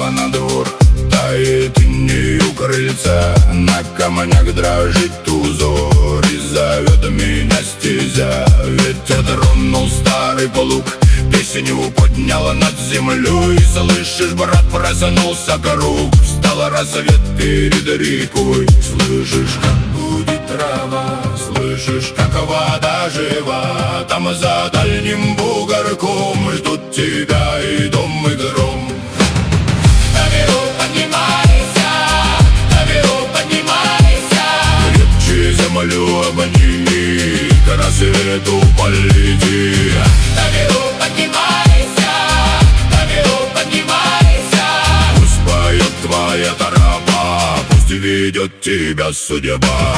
Слева на двор тает иней у крыльца, на камнях дрожит узор, и зовет меня стезя. Ветер тронул старый плуг, песню подняла над землей. Слышишь, брат, проснулся круг, встал рассвет перед рекой. Слышишь, как гудит трава, слышишь, как вода жива. Там за дальним бугорком ждут тебя и дом, и гром. Наверху поднимайся, наверху поднимайся, крепче землю обними, к рассвету полети. Наверху поднимайся, наверху поднимайся, пусть поет твоя тропа, пусть ведет тебя судьба.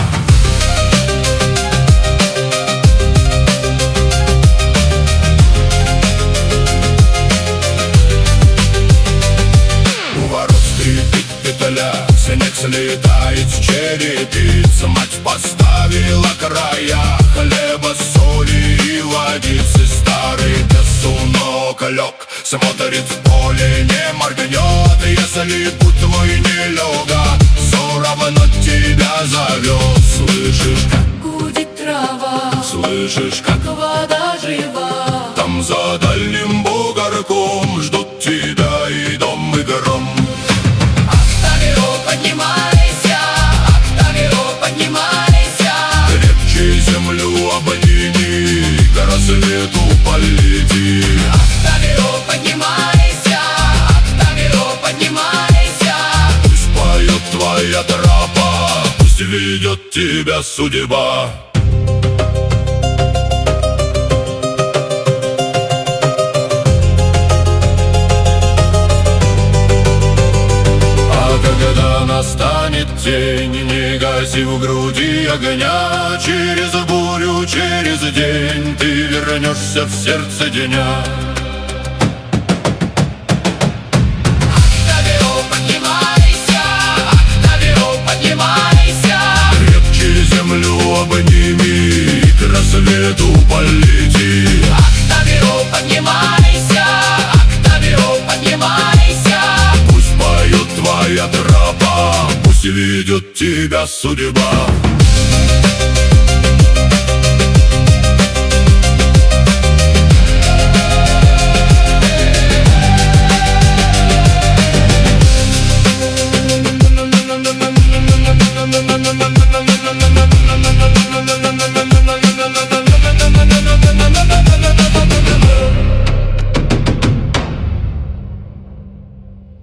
Снег слетает с черепиц, мать поставила края хлеба, соли и водицы. Старый песунок лег, смотрит в поле, не моргнет. Если путь твой нелегок, все равно тебя зовет. Слышишь, как гудит трава, слышишь, как вода жива. Там за дальним бугорком ждут тебя и дом, и гром. Поднимайся, наверху поднимайся, крепче землю обними, к рассвету полети. наверху поднимайся, наверху поднимайся, Пусть поет твоя тропа, пусть ведет тебя судьба. Когда настанет день, не гаси в груди огня, через бурю, через день ты вернешься в сердце дня. наверху поднимайся, наверху поднимайся, крепче землю обними, к рассвету полети. наверху поднимайся, наверху поднимайся, Пусть поет твоя тропа, пусть ведет тебя судьба.